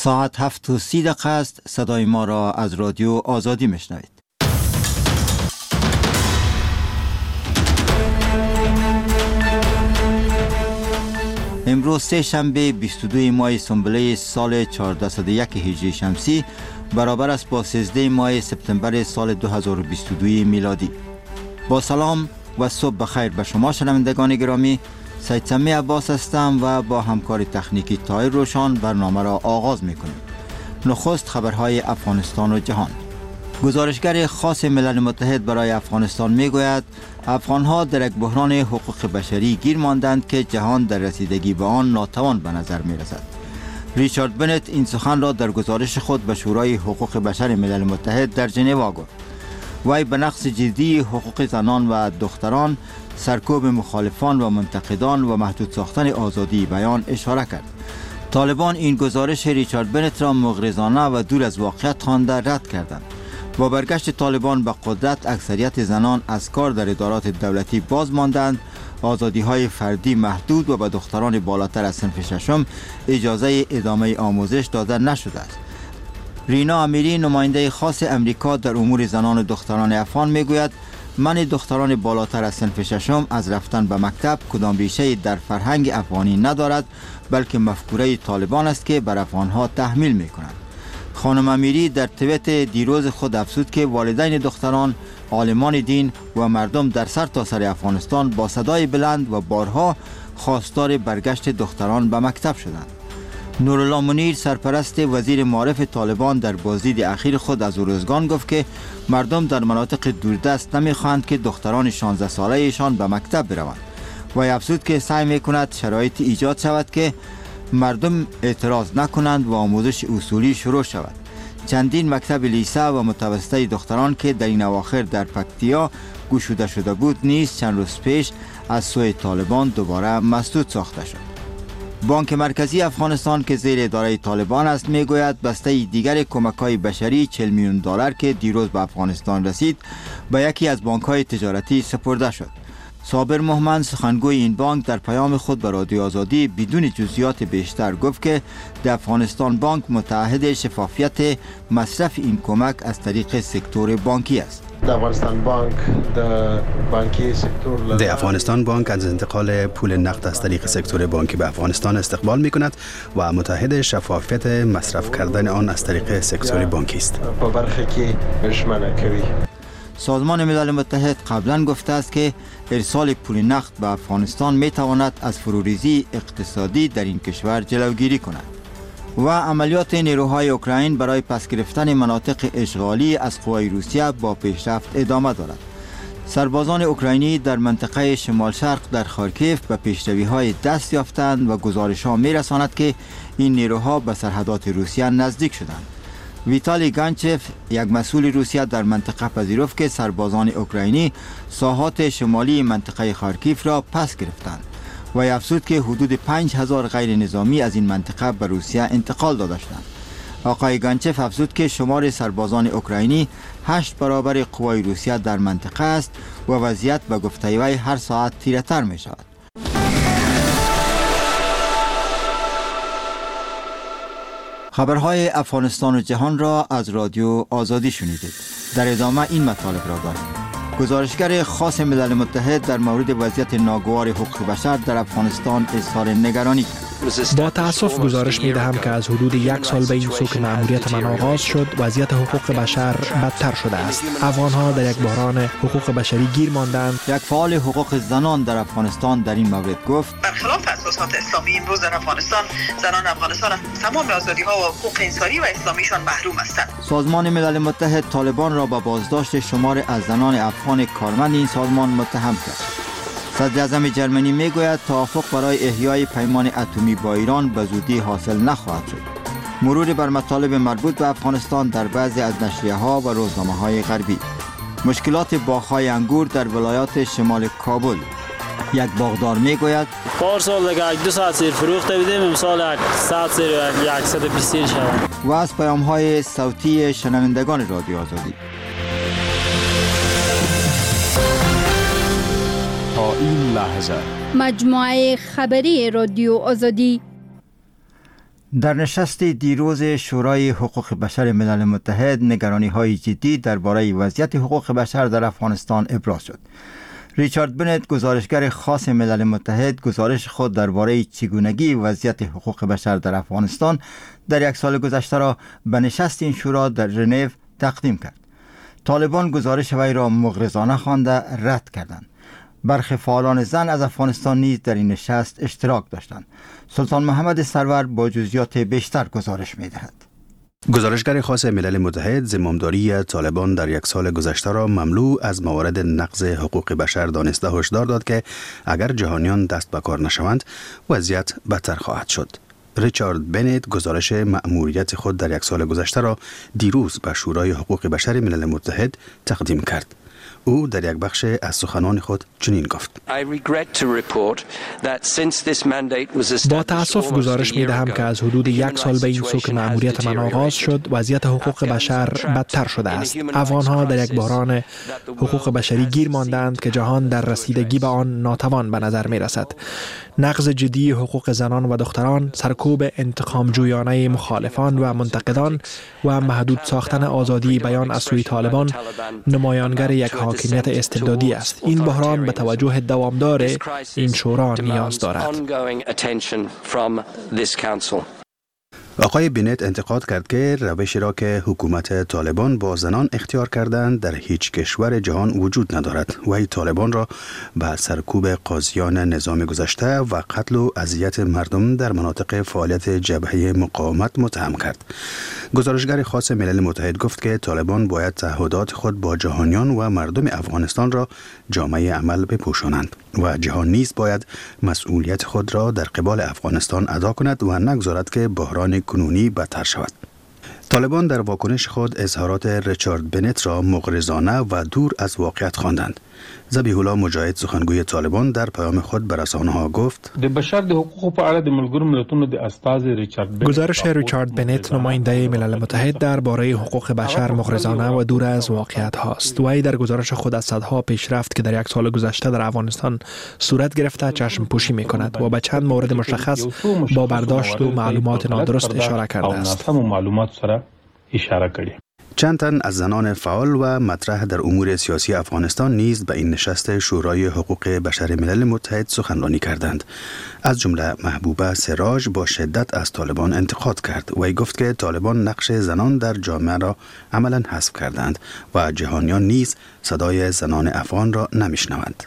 ساعت 7:30 است. صدای ما را از رادیو آزادی میشنوید. امروز سه شنبه 22 ماه سنبله سال 1401 هجری شمسی برابر است با 13 ماه سپتامبر سال 2022 میلادی. با سلام و صبح بخیر به شما شنوندگان گرامی. سید سمی عباس هستم و با همکار تکنیکی طاهر روشان برنامه را آغاز میکنیم. نخست خبرهای افغانستان و جهان. گزارشگر خاص ملل متحد برای افغانستان میگوید افغانها در یک بحران حقوق بشری گیر ماندند که جهان در رسیدگی به آن ناتوان به نظر میرسد. ریچارد بنت این سخن را در گزارش خود به شورای حقوق بشر ملل متحد در ژنو گفت. وی به نقص جدی حقوق زنان و دختران، سرکوب مخالفان و منتقدان و محدود ساختن آزادی بیان اشاره کرد. طالبان این گزارش ریچارد بنت را مغرضانه و دور از واقعیت خوانده رد کردند. با برگشت طالبان به قدرت اکثریت زنان از کار در ادارات دولتی باز ماندند، آزادی‌های فردی محدود و به دختران بالاتر از صنف ششم اجازه ادامه آموزش داده نشده است. رینا امیری نماینده خاص امریکا در امور زنان و دختران افغان میگوید منع دختران بالاتر از صنف ششم از رفتن به مکتب کدام ریشه در فرهنگ افغانی ندارد، بلکه مفکوره طالبان است که بر افغانها تحمیل می‌کند. خانم امیری در توییت دیروز خود افزود که والدین دختران، عالمان دین و مردم در سرتاسر افغانستان با صدای بلند و بارها خواستار برگشت دختران به مکتب شدند. نورالله منیر سرپرست وزیر معارف طالبان در بازدید اخیر خود از ارزگان گفت که مردم در مناطق دوردست نمیخواهند که دختران 16 ساله ایشان به مکتب بروند و افزود که سعی میکند شرایط ایجاد شود که مردم اعتراض نکنند و آموزش اصولی شروع شود. چندین مکتب لیسه و متوسطه دختران که در این اواخر در پکتیا گشوده شده بود نیز چند روز پیش از سوی طالبان دوباره مسدود ساخته شد. بانک مرکزی افغانستان که زیر اداره طالبان است میگوید بسته دیگر کمک‌های بشری 40 میلیون دلار که دیروز به افغانستان رسید به یکی از بانک‌های تجارتی سپرده شد. صابر محمد سخنگوی این بانک در پیام خود به رادیو آزادی بدون جزئیات بیشتر گفت که در افغانستان بانک متعهد شفافیت مصرف این کمک از طریق سکتور بانکی است. د افغانستان بانک از انتقال پول نقد از طریق سکتور بانکی به افغانستان استقبال می کند و متعهد شفافیت مصرف کردن آن از طریق سکتور بانکی است. سازمان ملل متحد قبلا گفته است که ارسال پول نقد به افغانستان می تواند از فروریزی اقتصادی در این کشور جلوگیری کند. و عملیات نیروهای اوکراین برای پس گرفتن مناطق اشغالی از قوای روسیه با پیشرفت ادامه دارد. سربازان اوکراینی در منطقه شمال شرق در خارکیف به پیشروی‌های دست یافتند و گزارش‌ها می‌رساند که این نیروها به سرحدات روسیه نزدیک شدند. ویتالی گانچف یک مسئول روسیه در منطقه پذیرفت که سربازان اوکراینی ساحات شمالی منطقه خارکیف را پس گرفتند و افزود که حدود 5000 غیر نظامی از این منطقه به روسیه انتقال داده شدند. آقای گانچف افزود که شمار سربازان اوکراینی 8 برابر قوای روسیه در منطقه است و وضعیت به گفته وی هر ساعت تیره‌تر می شود. خبرهای افغانستان و جهان را از رادیو آزادی شنیدید. در ادامه این مطالب را داریم. گزارشگر خاص ملل متحد در مورد وضعیت ناگوار حقوق بشر در افغانستان اظهار نگرانی کرد. با تأسف گزارش می دهم که از حدود 1 سال به این سو که مأموریت من آغاز شد وضعیت حقوق بشر بدتر شده است. افغانها در یک بحران حقوق بشری گیر ماندند. یک فعال حقوق زنان در افغانستان در این مورد گفت برخلاف اساسات اسلامی امروز در افغانستان زنان افغانستان از تمام آزادی‌ها و حقوق انسانی و اسلامیشان محروم هستند. سازمان ملل متحد طالبان را به بازداشت شمار از زنان افغان کارمند این سازمان متهم کرد. صدر اعظم جرمنی میگوید توافق برای احیای پیمان اتمی با ایران به زودی حاصل نخواهد شد. مرور بر مطالب مربوط به افغانستان در بعضی از نشریه‌ها و روزنامه‌های غربی. مشکلات باغ‌های انگور در ولایات شمال کابل. یک باغدار میگوید پارسال دیگه 2 ساعت سیر فروخته بودیم، امسال 100 سیر 120 سیر شد. و از پیام‌های صوتی شنوندگان رادیو آزادی. تا این لحظه مجموعه خبری رادیو آزادی. در نشست دیروز شورای حقوق بشر ملل متحد نگرانی‌های جدی درباره وضعیت حقوق بشر در افغانستان ابراز شد. ریچارد بنت، گزارشگر خاص ملل متحد، گزارش خود درباره چگونگی وضعیت حقوق بشر در افغانستان در یک سال گذشته را به نشست این شورا در ژنو تقدیم کرد. طالبان گزارش وی را مغرضانه خوانده رد کردند. برخی فعالان زن از افغانستان نیز در این نشست اشتراک داشتند. سلطان محمد سرور با جزئیات بیشتر گزارش می‌دهد. گزارشگر خاص ملل متحد زمامداری طالبان در یک سال گذشته را مملو از موارد نقض حقوق بشر دانسته هشدار داد که اگر جهانیان دست به کار نشوند وضعیت بدتر خواهد شد. ریچارد بنت گزارش مأموریت خود در یک سال گذشته را دیروز به شورای حقوق بشر ملل متحد تقدیم کرد. او در یک بخش از سخنان خود چنین گفت: با تأسف گزارش می دهم که از حدود یک سال به این سو که مأموریت من آغاز شد وضعیت حقوق بشر بدتر شده است. افغان‌ها در یک بحران حقوق بشری گیر ماندند که جهان در رسیدگی به آن ناتوان به نظر می رسد. نقض جدی حقوق زنان و دختران، سرکوب انتقام جویانه مخالفان و منتقدان و محدود ساختن آزادی بیان از سوی طالبان نمایانگر یک حاکمیت استبدادی است. این بحران به توجه دوامدار این شورا نیاز دارد. آقای بنت انتقاد کرد که روشی را که حکومت طالبان با زنان اختیار کردند در هیچ کشور جهان وجود ندارد. وی طالبان را به سرکوب قاضیان نظام گذشته و قتل و اذیت مردم در مناطق فعالیت جبهه مقاومت متهم کرد. گزارشگر خاص ملل متحد گفت که طالبان باید تعهدات خود با جهانیان و مردم افغانستان را جامعه عمل بپوشانند و جهان نیز باید مسئولیت خود را در قبال افغانستان ادا کند و نگذارد که بحران کنونی بدتر شود. طالبان در واکنش خود اظهارات ریچارد بنت را مغرضانه و دور از واقعیت خواندند. ذبیح الله مجاهد، سخنگوی طالبان، در پیام خود به رسانه‌ها گفت: گزارش ریچارد بنت، نماینده ملل متحد درباره حقوق بشر، مغرضانه و دور از واقعیت هاست. وی در گزارش خود از صدها پیشرفت که در یک سال گذشته در افغانستان صورت گرفته چشم پوشی می کند و به چند مورد مشخص با برداشت و معلومات نادرست اشاره کرده است. چند تن از زنان فعال و مطرح در امور سیاسی افغانستان نیز به این نشست شورای حقوق بشر ملل متحد سخنرانی کردند. از جمله محبوبه سراج با شدت از طالبان انتقاد کرد. وی گفت که طالبان نقش زنان در جامعه را عملاً حذف کردند و جهانیان نیز صدای زنان افغان را نمیشنوند.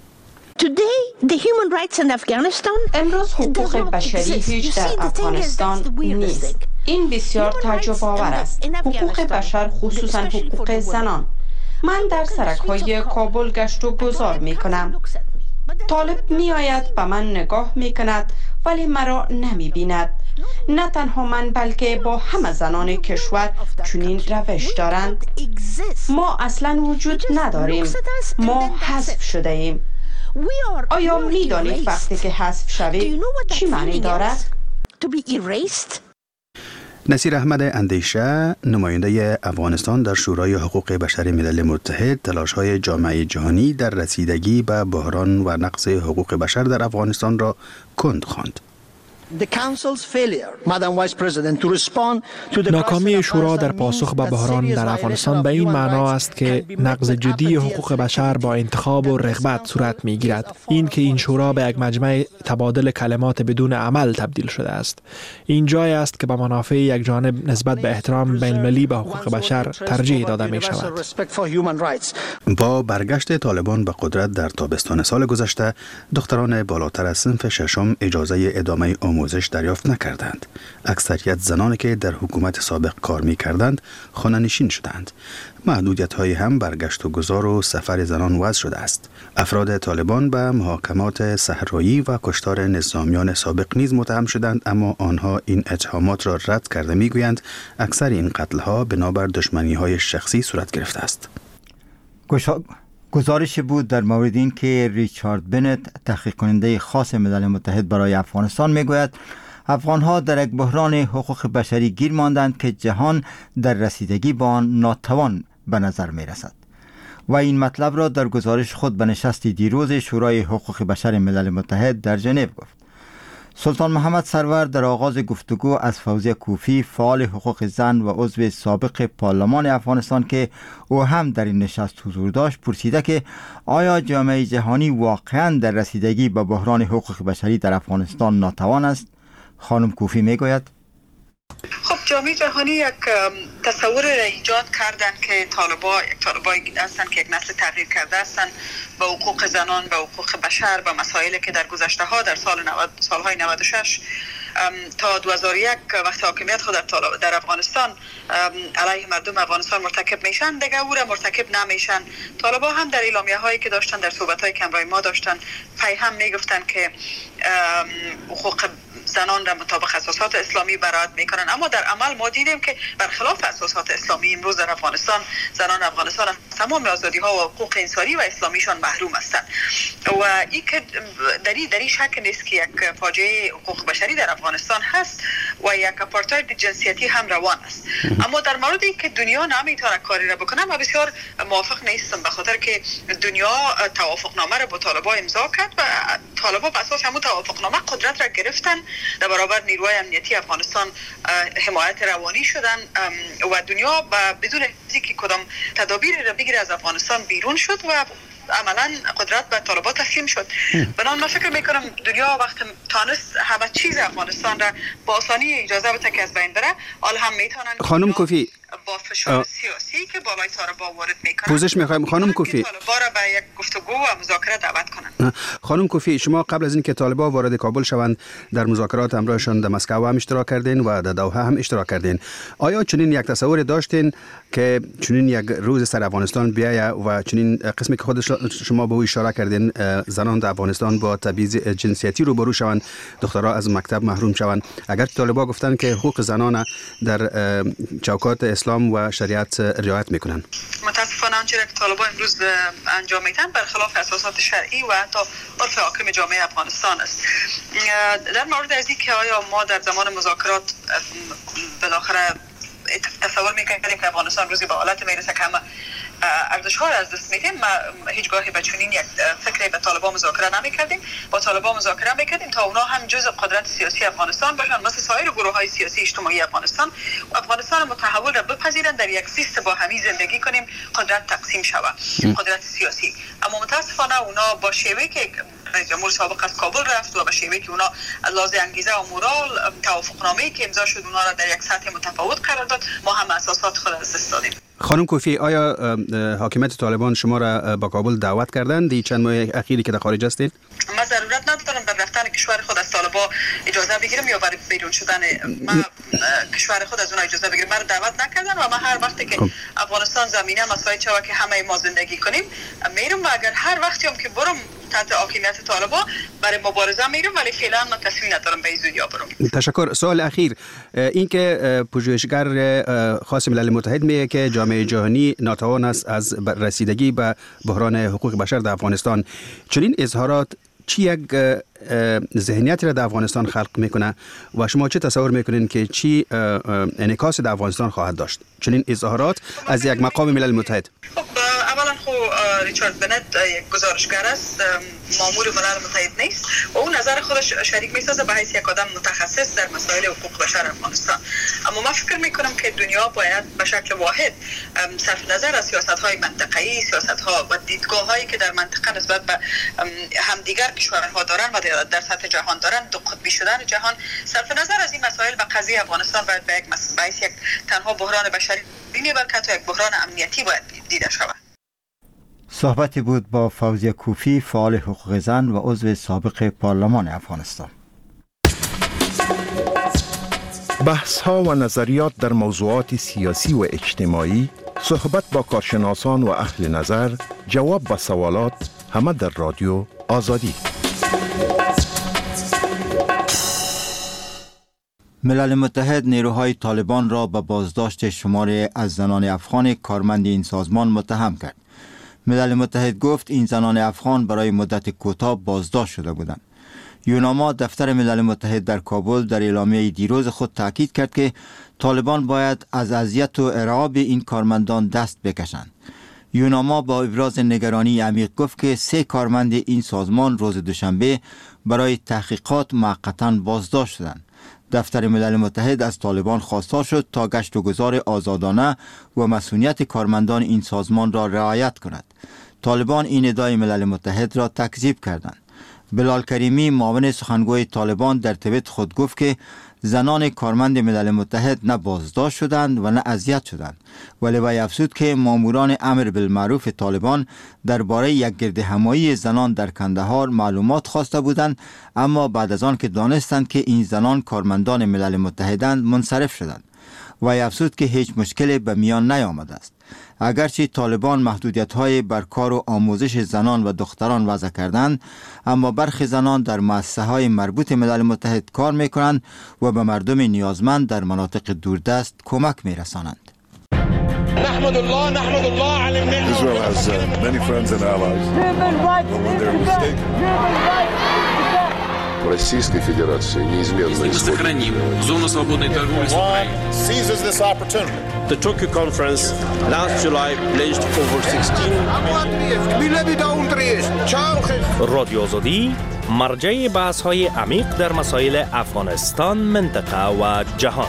امروز حقوق بشری هیچ در افغانستان نیست. این بسیار تعجب آور است. حقوق بشر، خصوصا حقوق زنان. من در سرک‌های کابل گشت و گذار می کنم. طالب می آید به من نگاه می کند ولی مرا نمی بیند. نه تنها من بلکه با همه زنان کشور چنین روش دارند. ما اصلا وجود نداریم. ما حذف شده ایم. آیا می دانید وقتی که حذف شوید چی معنی دارد؟ نصیر احمد اندیشه، نماینده افغانستان در شورای حقوق بشر ملل متحد، تلاش‌های جامعه جهانی در رسیدگی به بحران و نقض حقوق بشر در افغانستان را کند خواند. ناکامی شورا در پاسخ به بحران در افغانستان به این معنا است که نقض جدی حقوق بشر با انتخاب و رغبت صورت می‌گیرد. این که این شورا به یک مجمع تبادل کلمات بدون عمل تبدیل شده است. این جای است که به منافع یک جانب نسبت به احترام بین‌المللی به حقوق بشر ترجیح داده می‌شود. با برگشت طالبان به قدرت در تابستان سال گذشته، دختران بالاتر از صنف ششم اجازه ادامه آموزش دریافت نکردند. اکثریت زنانی که در حکومت سابق کار می کردند خانه‌نشین شدند. محدودیت‌های هم برگشت و گذار و سفر زنان وضع شده است. افراد طالبان به محاکمات صحرایی و کشتار نظامیان سابق نیز متهم شدند، اما آنها این اتهامات را رد کرده می‌گویند اکثر این قتل‌ها بنابر دشمنی‌های شخصی صورت گرفته است. گزارش بود در مورد این که ریچارد بنت، تحقیق کننده خاص ملل متحد برای افغانستان، میگوید افغانها در یک بحران حقوق بشری گیر ماندند که جهان در رسیدگی با آن ناتوان به نظر می رسد. و این مطلب را در گزارش خود به نشست دیروز شورای حقوق بشر ملل متحد در ژنو گفت. سلطان محمد سرور در آغاز گفتگو از فوزیه کوفی فعال حقوق زن و عضو سابق پارلمان افغانستان که او هم در این نشست حضور داشت پرسیده که آیا جامعه جهانی واقعا در رسیدگی به بحران حقوق بشری در افغانستان ناتوان است؟ خانم کوفی میگوید خب جامعه جهانی یک تصور را ایجاد کردن که طالبایی هستند که یک نسل تغییر کرده هستند به حقوق زنان، به حقوق بشر، به مسائلی که در گذشته ها در سالهای 96 تا 2001 وقت حاکمیت خود در افغانستان علیه مردم افغانستان مرتکب میشن دیگه او را مرتکب نمیشن. طالبا هم در اعلامیه هایی که داشتن، در صحبت های که همراه ما داشتن، هم میگفتن که حقوق زنان را مطابق اساسات اسلامی برآورد میکنن، اما در عمل ما دیدیم که برخلاف اساسات اسلامی امروز در افغانستان زنان افغانستان از تمام آزادی ها و حقوق انسانی و اسلامیشان محروم هستند و این که در این شک نیست که یک فاجعه حقوق بشری در افغانستان هست و یک آپارتاید جنسیتی هم روان است. اما در موردی که دنیا نمیتونه کاری را بکنه من بسیار موافق نیستم، به خاطر که دنیا توافقنامه را با طالبان امضا کرد و طالبان بر اساس همون توافقنامه قدرت را گرفتن، در برابر نیروهای امنیتی افغانستان حمایت روانی شدن و دنیا بدون اینکه کدام تدابیر را بگیره از افغانستان بیرون شد و عملا قدرت به طالبان تسلیم شد. بنابراین من فکر میکنم دنیا وقت تانست همه چیز افغانستان را با آسانی اجازه بده که از بین بره، حال هم میتونن خانم کوفی با فشار سیاسی که بالای طالبان وارد میکنن پوزش میخوایم خانم کوفی طالبان را به یک گفتگو و مذاکره دعوت کنن. خانم کوفی، شما قبل از اینکه طالبان وارد کابل شوند در مذاکرات همراهشان در مسکو هم اشتراک کردین و در دوحه هم اشتراک کردین. آیا چنین یک تصور داشتین که چنین یک روز سر افغانستان بیاید و چنین قسمی که خود شما به او اشاره کردین زنان در افغانستان با تبعیض جنسیتی روبرو شوند، دخترها از مکتب محروم شوند، اگر طالبان گفتن که حقوق زنان در چوکات اسلام و شریعت رعایت میکنن؟ متاسفانه آنچه که طالبان امروز انجام میدن برخلاف اساسات شرعی و حتی عرف حاکم جامعه افغانستان است. در مورد از اینکه آیا ما در زمان مذاکرات بالاخره تصور میکنیم که افغانستان روزی به حالت میرسه که همه ارزش ها را از دست میدیم، ما هیچگاهی به چنین یک فکری به طالبان مذاکره نمیکردیم. با طالبان مذاکره میکردیم تا اونا هم جزء قدرت سیاسی افغانستان باشن مثل سایر گروه های سیاسی اجتماعی افغانستان و افغانستان متحول را بپذیرن، در یک سیستم با همی زندگی کنیم، قدرت تقسیم شود، قدرت سیاسی. اما متاسفانه اونا با شیوهی که رئیس جمهور سابق از کابل رفت و به شیوهی که اونا از لحاظ انگیزه و مورال توافقنامه‌ای که امضا شد اونا را در یک سطح متفاوت قرار داد، ما هم اساسات خود از دست دادیم. خانم کوفی، آیا حاکمیت طالبان شما را با کابل دعوت کردند دی چند ماه اخیری که در خارج هستید؟ من ضرورت ندارم برای رفتن کشور خود از طالبان اجازه بگیرم یا برای بیرون شدن من کشور خود از اون اجازه بگیرم. من دعوت نکردن و من هر وقتی که افغانستان زمینه مساعد شود که همه ما زندگی کنیم میرم و اگر هر وقتی هم که برم تحت حاکمیت طالبان برای مبارزه میرم، ولی فعلا من تصمیم ندارم به این زودی برم. تشکر. سوال اخیر، این که پژوهشگر خاص ملل متحد میگه که جامعه جهانی ناتوان است از رسیدگی به بحران حقوق بشر در افغانستان، چنین اظهارات چی یک ذهنیتی را در افغانستان خلق میکنه و شما چه تصور میکنین که چی انعکاس در افغانستان خواهد داشت چنین اظهارات از یک مقام ملل متحد؟ اولا ریچارد بنت یک گزارشگر است، مامور ملل متحد نیست و اون نظر خودش شریک میسازه به حیث یک آدم متخصص در مسائل حقوق بشر افغانستان. اما من فکر میکنم که دنیا باید به شکل واحد صرف نظر از سیاست‌های منطقه‌ای، سیاست‌ها و دیدگاه‌هایی که در منطقه نسبت به همدیگر کشورها دارن و در سطح جهان دارن، دو قطبی شدن جهان، صرف نظر از این مسائل به قضیه افغانستان باید به یک تنها بحران بشری بلکه تا یک بحران امنیتی باید دیده شود. صحبتی بود با فوزیه کوفی فعال حقوق زن و عضو سابق پارلمان افغانستان. بحث‌ها و نظریات در موضوعات سیاسی و اجتماعی، صحبت با کارشناسان و اهل نظر، جواب به سوالات، همه در رادیو آزادی. ملل متحد نیروهای طالبان را به بازداشت شماری از زنان افغان کارمند این سازمان متهم کرد. ملل متحد گفت این زنان افغان برای مدت کوتاه بازداشت شده بودند. یوناما دفتر ملل متحد در کابل در اعلامیه دیروز خود تاکید کرد که طالبان باید از اذیت و ارعاب این کارمندان دست بکشند. یوناما با ابراز نگرانی عمیق گفت که 3 کارمند این سازمان روز دوشنبه برای تحقیقات موقتاً بازداشت شدند. دفتر ملل متحد از طالبان خواستار شد تا گشت و گذار آزادانه و مسئولیت کارمندان این سازمان را رعایت کند. طالبان این ادعای ملل متحد را تکذیب کردند. بلال کریمی معاون سخنگوی طالبان در توییت خود گفت که زنان کارمند ملل متحد نه بازداشت شدند و نه اذیت شدند، ولی وی افزود که ماموران امر بالمعروف طالبان درباره یک گردهمایی زنان در کندهار معلومات خواسته بودند، اما بعد از آن که دانستند که این زنان کارمندان ملل متحدند منصرف شدند. وی افزود که هیچ مشکلی به میان نیامده است. اگرچه طالبان محدودیت‌های بر کار و آموزش زنان و دختران وضع کردند، اما برخی زنان در مؤسسه‌های مربوط ملل متحد کار می‌کنند و به مردم نیازمند در مناطق دوردست کمک می‌رسانند. نحمد الله علی النعمة. Israel has many friends and allies. Российской Федерации неизменно сохраним зону свободной торговли с Украиной. Seizes this opportunity. The Tokyo conference last July pledged over 16 رادیو آزادی مرجع بحث‌های عمیق در مسائل افغانستان، منطقه و جهان.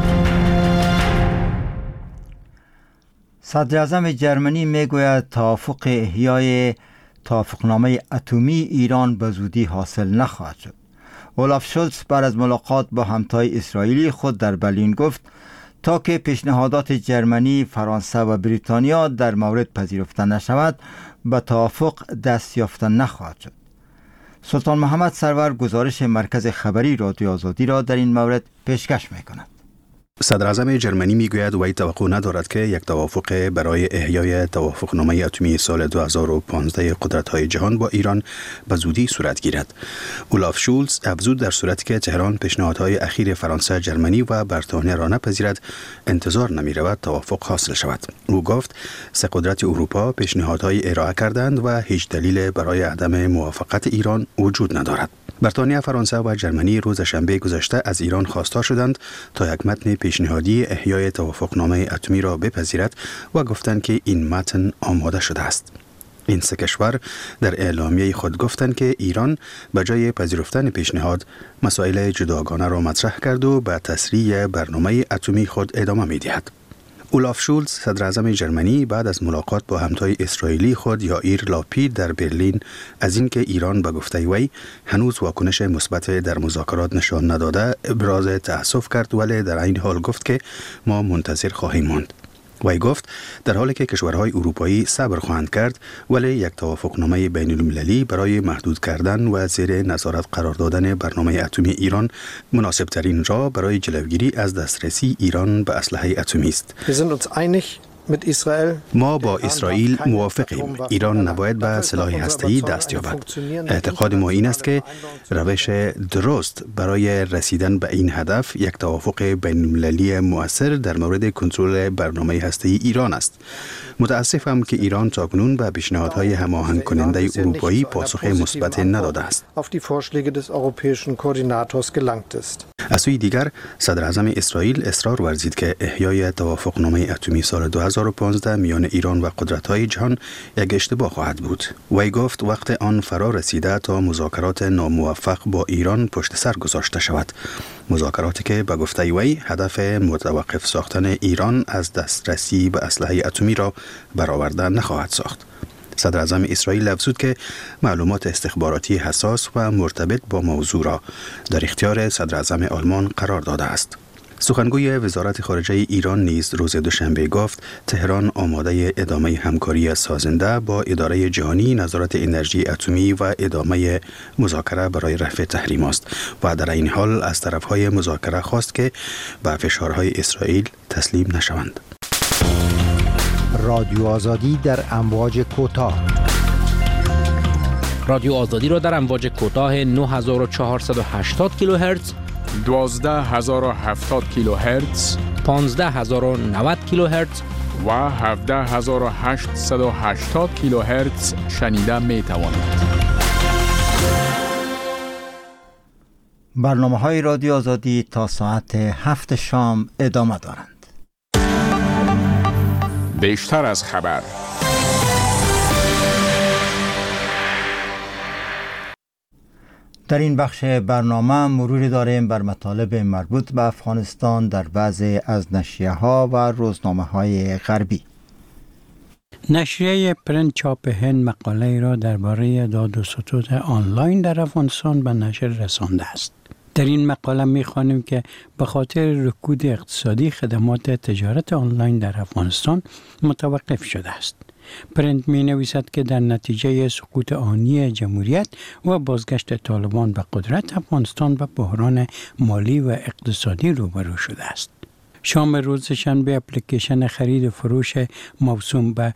صدر اعظم جرمنی میگوید توافق احیای توافقنامه اتمی ایران به زودی حاصل نخواهد شد. اولاف شولز بعد از ملاقات با همتای اسرائیلی خود در برلین گفت تا که پیشنهادات جرمنی، فرانسه و بریتانیا در مورد پذیرفته نشود به توافق دست یافتن نخواهد شد. سلطان محمد سرور گزارش مرکز خبری رادیو آزادی را در این مورد پیشکش می‌کند. صدر اعظم جرمنی میگوید وی توقع ندارد که یک توافق برای احیای توافقنامه اتمی سال 2015 قدرت‌های جهان با ایران به زودی صورت گیرد. اولاف شولز افزود در صورتی که تهران پیشنهادهای اخیر فرانسه، جرمنی و بریتانیا را نپذیرد، انتظار نمی‌رود توافق حاصل شود. او گفت 3 قدرت اروپا پیشنهادهای ارائه کردند و هیچ دلیل برای عدم موافقت ایران وجود ندارد. بریتانیا، فرانسه و جرمنی روز شنبه گذشته از ایران خواستار شدند تا یک متن پیشنهادی احیای توافقنامه اتمی را بپذیرد و گفتند که این متن آماده شده است. این 3 کشور در اعلامیه خود گفتند که ایران به جای پذیرفتن پیشنهاد مسائل جداگانه را مطرح کرد و به تسریع برنامه اتمی خود ادامه می‌دهد. اولاف شولز صدر اعظم جرمنی بعد از ملاقات با همتای اسرائیلی خود یائیر لاپید در برلین از اینکه ایران به گفته وی هنوز واکنش مثبت در مذاکرات نشان نداده ابراز تأسف کرد، ولی در این حال گفت که ما منتظر خواهیم ماند. وی گفت در حالی که کشورهای اروپایی صبر خواهند کرد، ولی یک توافقنامه بین المللی برای محدود کردن و زیر نظارت قرار دادن برنامه اتمی ایران مناسب ترین راه برای جلوگیری از دسترسی ایران به اسلحه اتمی است. ما با اسرائیل موافقیم. ایران نباید به سلاح هسته‌ای دست یابد. اعتقاد ما این است که روش درست برای رسیدن به این هدف یک توافق بین‌المللی مؤثر در مورد کنترل برنامه هسته‌ای ایران است. متاسفم که ایران تاکنون به پیشنهادهای هماهنگ کننده اروپایی پاسخ مثبت نداده است. از سوی دیگر صدر اعظم اسرائیل اصرار ورزید که احیای توافقنامه اتمی سال 2015 میان ایران و قدرت‌های جهان یک اشتباه خواهد بود. وی گفت وقت آن فرا رسیده تا مذاکرات ناموفق با ایران پشت سر گذاشته شود. مذاکراتی که به گفته وی هدف متوقف ساختن ایران از دسترسی به اسلحه اتمی را برآورده نخواهد ساخت. صدر اعظم اسرائیل افزود که معلومات استخباراتی حساس و مرتبط با موضوع را در اختیار صدر اعظم آلمان قرار داده است. سخنگوی وزارت خارجه ایران نیز روز دوشنبه گفت تهران آماده ادامه همکاری سازنده با اداره جهانی نظارت انرژی اتمی و ادامه مذاکره برای رفع تحریم است و در این حال از طرفهای مذاکره خواست که به فشارهای اسرائیل تسلیم نشوند. رادیو آزادی در امواج کوتاه. رادیو آزادی را در امواج کوتاه 9480 کیلوهرتز، 12070 کیلوهرتز، 15090 کیلوهرتز و 17880 کیلوهرتز شنیده می توانید. برنامه‌های رادیو آزادی تا ساعت 7 شام ادامه دارند. بیشتر از خبر در این بخش برنامه مروری داریم بر مطالب مربوط به افغانستان در بعضی از نشریه‌ها و روزنامه‌های غربی. نشریه پرنت چاپ هند مقاله را درباره داد و ستد آنلاین در افغانستان به نشر رسانده است. در این مقاله می‌خوانیم که به خاطر رکود اقتصادی خدمات تجارت آنلاین در افغانستان متوقف شده است. پرنت می‌نویسد که در نتیجه سقوط آنی جمهوریت و بازگشت طالبان به قدرت، افغانستان به بحران مالی و اقتصادی روبرو شده است. شام روز شنبه اپلیکیشن خرید و فروش موسوم به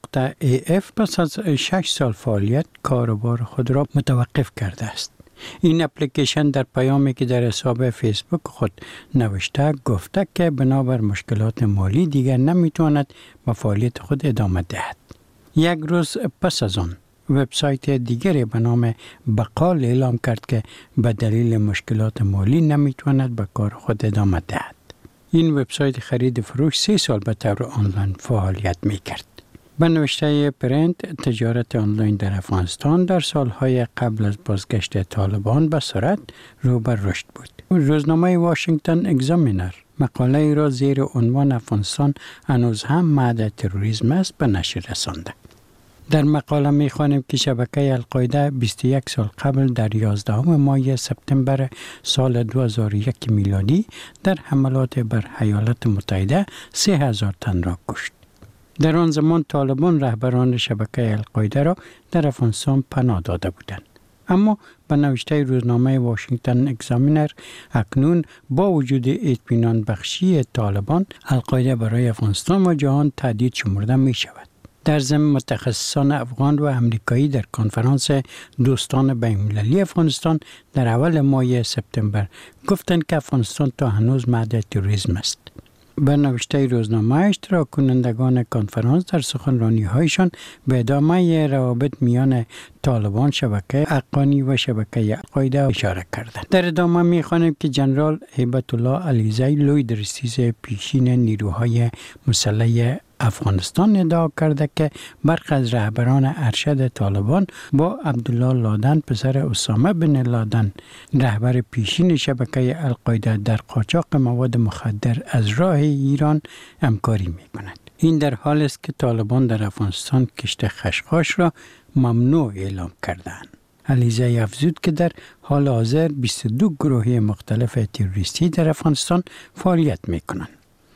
.af پس از 6 سال فعالیت کاروبار خود را متوقف کرده است. این اپلیکیشن در پیامی که در حساب فیسبوک خود نوشته گفته که بنابر مشکلات مالی دیگر نمیتواند به فعالیت خود ادامه دهد. یک روز پس از آن وبسایت دیگری به نام بقال اعلام کرد که به دلیل مشکلات مالی نمیتواند به کار خود ادامه دهد. این وبسایت خرید فروش 3 سال به طور آنلاین فعالیت میکرد. به نوشته پرنت، تجارت آنلاین در افغانستان در سالهای قبل از بازگشت طالبان به سرعت رو به رشد بود. روزنامه واشنگتن اگزامینر مقاله را زیر عنوان افغانستان هنوز هم معد تروریسم است به نشر رسانده. در مقاله می‌خوانیم که شبکه القاعده 21 سال قبل در 11 ماه سپتامبر سال 2001 میلادی در حملات بر ایالات متحده 3000 تن را کشت. در آن زمان طالبان رهبران شبکه القاعده را در افغانستان پناه داده بودند. اما به نوشته روزنامه واشنگتن اگزامینر اکنون با وجود اطمینان بخشی طالبان، القاعده برای افغانستان و جهان تهدید شمرده می شود. در ضمن متخصصان افغان و امریکایی در کنفرانس دوستان بین‌المللی افغانستان در اول ماه سپتامبر گفتند که افغانستان تا هنوز معد تروریسم است. به نوشته روزنامه اشتراک کنندگان کنفرانس در سخنرانی‌هایشان به ادامه روابط میان طالبان، شبکه حقانی و شبکه القاعده اشاره کردند. در ادامه می‌خوانیم که جنرال هیبت الله علیزی لوی درستیز پیشین نیروهای مسلح افغانستان ادعا کرده که برخی از رهبران ارشد طالبان با عبدالله لادن پسر اسامه بن لادن رهبر پیشین شبکه القاعده در قاچاق مواد مخدر از راه ایران همکاری می‌کنند. این در حالی است که طالبان در افغانستان کشت خشخاش را ممنوع اعلام کردند. علیزی افزود که در حال حاضر 22 گروه مختلف تروریستی در افغانستان فعالیت می‌کنند.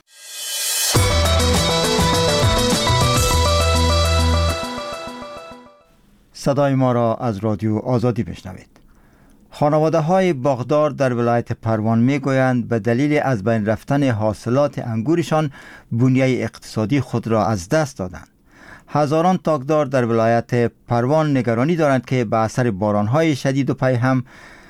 صدای ما را از رادیو آزادی بشنوید. خانواده های باغدار در ولایت پروان می گویند به دلیل از بین رفتن حاصلات انگورشان بنیه اقتصادی خود را از دست دادند. هزاران تاکدار در ولایت پروان نگرانی دارند که به اثر بارانهای شدید و پیهم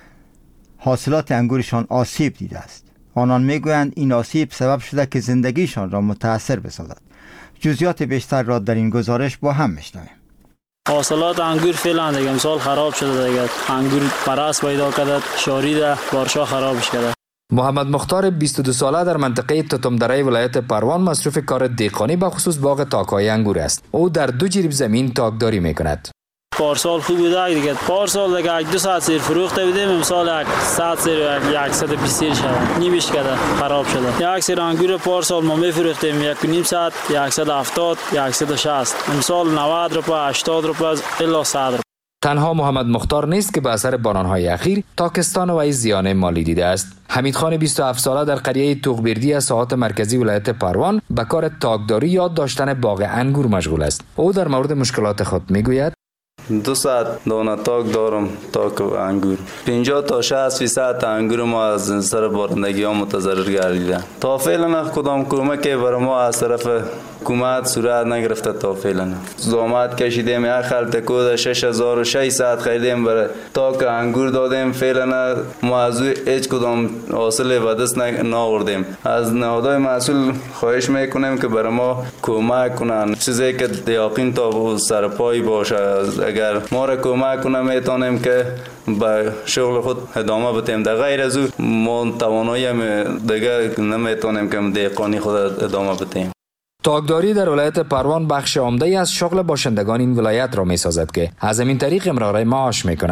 حاصلات انگورشان آسیب دیده است. آنان می گویند این آسیب سبب شده که زندگیشان را متاثر بسازد. جزئیات بیشتر را در این گزارش با هم میشنویم. حاصلات انگور فعلا دیگه امسال خراب شده دیگه. انگور پرست پیدا کرده، شاریده، بارشا خرابش کرده. محمد مختار 22 ساله در منطقه تتمدره ولایت پروان مصروف کار دهقانی به خصوص باغ تاک‌های انگور است. او در 2 جریب زمین تاکداری میکند. پارسال خوب بوده دیگه. پارسال دیگه 2 ساعت سیر فروخته بودیم، امسال 100 سیر 120 سیر شده. نیمش کرده، خراب شده. یک سیر انگور پارسال ما میفروختیم 1.5 ساعت 170 160. امسال 90 روپیه 80 روپیه الا 100 روپیه. تنها محمد مختار نیست که به اثر باران‌های اخیر تاکستان و زیان مالی دیده است. حمید خان 27 ساله در قریه توغبردی از ساحات مرکزی ولایت پروان به کار تاکداری یاد داشتن باغ انگور مشغول است. او در مورد مشکلات خود میگوید: 2 ساعت دانه تاک دارم، تاک انگور 50 تا 60% انگور ما از سر بارندگی ها متضرر گردیده. تا فعلا کدام کمک برای ما از طرف حکومت صورت نگرفته. تا فعلا زحمت کشیدیم، یک خلط کود 6600 خریدیم برای تاک انگور دادیم. فعلا ما از هیچ کدام حاصل به دست نآوردیم. از نهادهای مسئول خواهش میکنیم که برای ما کمک کنن، چیزی که دیاقین تا سر پای باشه. اگر ما را کمک کنه میتونیم که به شغل خود ادامه بدیم. در غیر از او ما توانایی دیگه نمیتونیم که دهقانی خود ادامه بدیم. تاکداری در ولایت پروان بخش عمده از شغل باشندگان این ولایت را میسازد که از این طریق امرار معاش میکنند.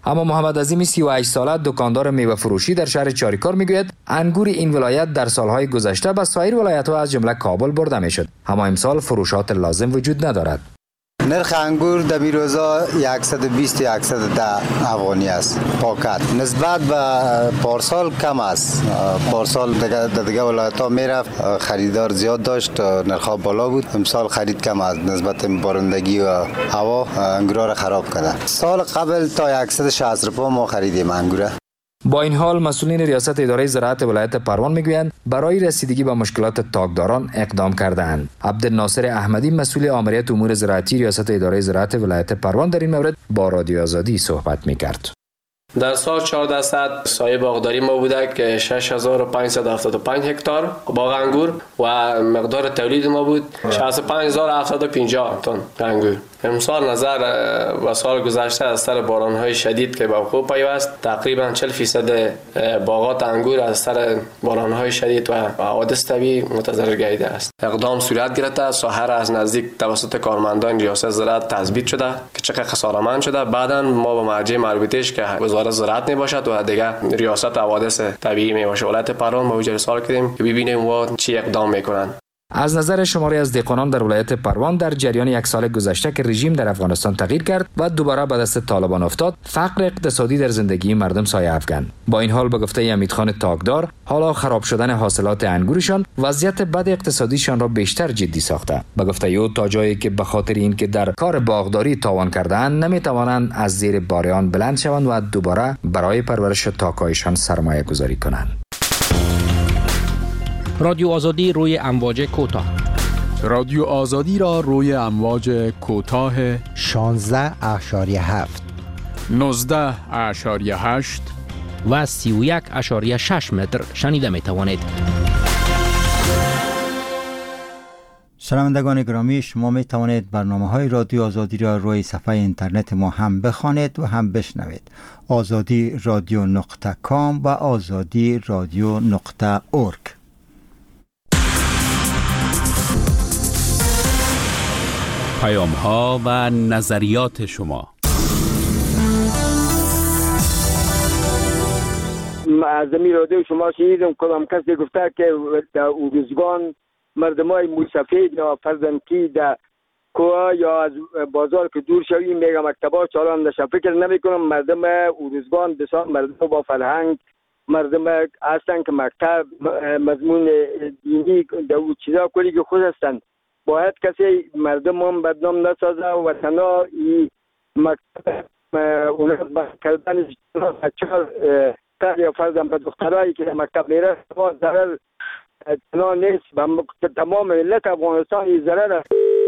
اما محمد عظیم 38 ساله دکاندار میوه فروشی در شهر چاریکار میگوید انگور این ولایت در سالهای گذشته به سایر ولایت‌ها از جمله کابل برده میشد، اما امسال فروشات لازم وجود ندارد. نرخ انگور در این روزا 120 تا 110 افغانی است پاکت. نسبت به پارسال کم است. پارسال دیگه ولایت‌ها میرفت خریدار زیاد داشت، نرخ بالا بود. امسال خرید کم است نسبت به بارندگی و هوا انگورا را خراب کرده. سال قبل تا 160 روپیه ما خریدیم انگور. با این حال مسئولین ریاست اداره زراعت ولایت پروان میگویند برای رسیدگی به مشکلات تاکداران اقدام کرده‌اند. عبدالناصر احمدی مسئول آمریت امور زراعتی ریاست اداره زراعت ولایت پروان در این مورد با رادیو آزادی صحبت میکرد. در سال 1400 سایه باغداری ما بوده که 6575 هکتار باغ انگور و مقدار تولید ما بود 65750 تن انگور. امسال نظر و سال گذشته از سر باران‌های شدید که به وقوع پیوست تقریبا 40% باغات انگور از سر باران‌های شدید و حوادث طبیعی متضرر گردیده است. اقدام صورت گرفته، ساحه را از نزدیک توسط کارمندان ریاست زراعت تثبیت شده که چقدر خسارتمند شده. بعداً ما با مرجع مربوطه‌اش که وزارت زراعت میباشد و دیگه ریاست حوادث طبیعی میباشه ولایت پروان ما ارسال کردیم که ببینیم وا چی اقدام میکنن. از نظر شماری از دهقانان در ولایت پروان در جریان یک سال گذشته که رژیم در افغانستان تغییر کرد و دوباره به دست طالبان افتاد، فقر اقتصادی در زندگی مردم سایه افکند. با این حال به گفته حمیدخان تاکدار، حالا خراب شدن حاصلات انگورشان وضعیت بد اقتصادیشان را بیشتر جدی ساخته. به گفته او تا جایی که به خاطر اینکه در کار باغداری تاوان کرده‌اند نمیتوانند از زیر بار آن بلند شوند و دوباره برای پرورش تاک‌هایشان سرمایه گذاری کنند. رادیو آزادی روی امواج کوتاه. رادیو آزادی را روی امواج کوتاه 16.7 19.8 و 31.6 متر شنیده می توانید. شنوندگان گرامی، شما می توانید برنامه‌های رادیو آزادی را روی صفحه اینترنت ما هم بخوانید و هم بشنوید. azadi.radio.com و azadi.radio.org. پیام‌ها و نظریات شما. از این رادیو شما شنیدم کدام کسی گفته که در روزگان مردمای موسفید یا فرزندکی در کوه یا از بازار که دور شویم میگه مکتبا چالان داشته. فکر نمی کنم مردم روزگان بسیار مردم با فرهنگ مردم هستن که مکتب مضمون دینی در او چیزا کلی که خود هستن. باید کسی مردم هم بدنام نسازه و تنها این مکتب اونها کردن بچه‌ها یا فرزند به دخترایی که مکتب میره ضرر تنها نیست به تمام ملت افغانستان این ضرر.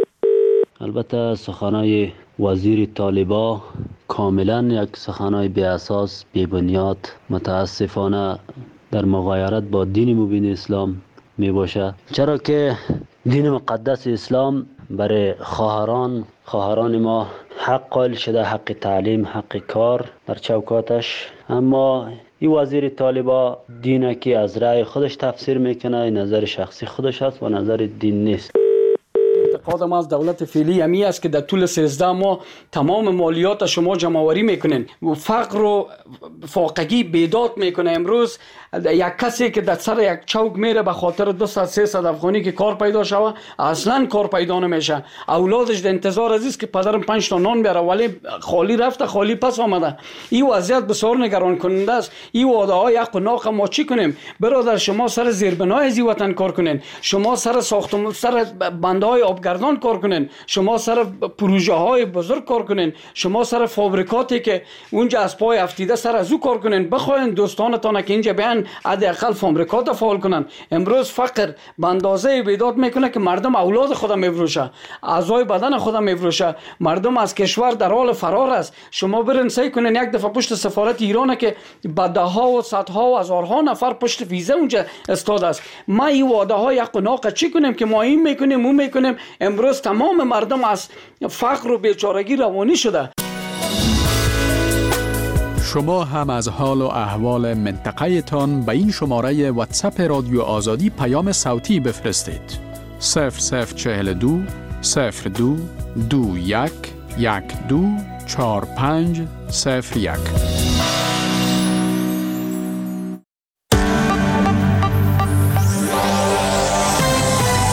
البته سخنای وزیر طالبا کاملا یک سخنای بی اساس بی بنیاد متاسفانه در مغایرت با دین مبین اسلام می باشه، چرا که دین مقدس اسلام برای خواهران ما حق قائل شده، حق تعلیم، حق کار در چوکاتش. اما این وزیر طالبا دینه که از رأی خودش تفسیر میکنه، نظر شخصی خودش است و نظر دین نیست. اعتقادم از دولت فعلی همی است که در طول 13 ماه تمام مالیات شما جمع‌آوری میکنین و فقر و فاقگی بیداد میکنه. امروز یک کسی که در سر یک چوک میره به خاطر 200-300 افغانی که کار پیدا شوه اصلا کار پیدا نمیشه. اولادش در انتظار است که پدرم 5 تا نان بیاره ولی خالی رفته خالی پس آمده. این وضعیت بسیار نگران کننده است. این وعده های حق و ناق ما چی کنیم؟ برادر شما سر زیربنای از وطن کار کنین، شما سر ساختمان سر بنده های آبگردان کار کنین، شما سر پروژه های بزرگ کار کنین، شما سر فابریکاتی که اونجا از پای افتیده سر از او کار کنین. بخواین دوستانتان که اینجا بیان حداقل فابریکات فعال کنن. امروز فقر به اندازه بیداد میکنه که مردم اولاد خود میفروشه، اعضای بدن خود میفروشه، مردم از کشور در حال فرار است. شما برین سعی کنین یک دفعه پشت سفارت ایران که با ده ها و صدها و هزارها نفر پشت ویزه اونجا استاد است. ما این وعده های حق و ناق چی کنیم که ما این میکنیم اون میکنیم؟ امروز تمام مردم از فقر و بیچارگی روانی شده. شما هم از حال و احوال منطقه تان به این شماره واتساپ رادیو آزادی پیام صوتی بفرستید. 0042 02 21 12 4501.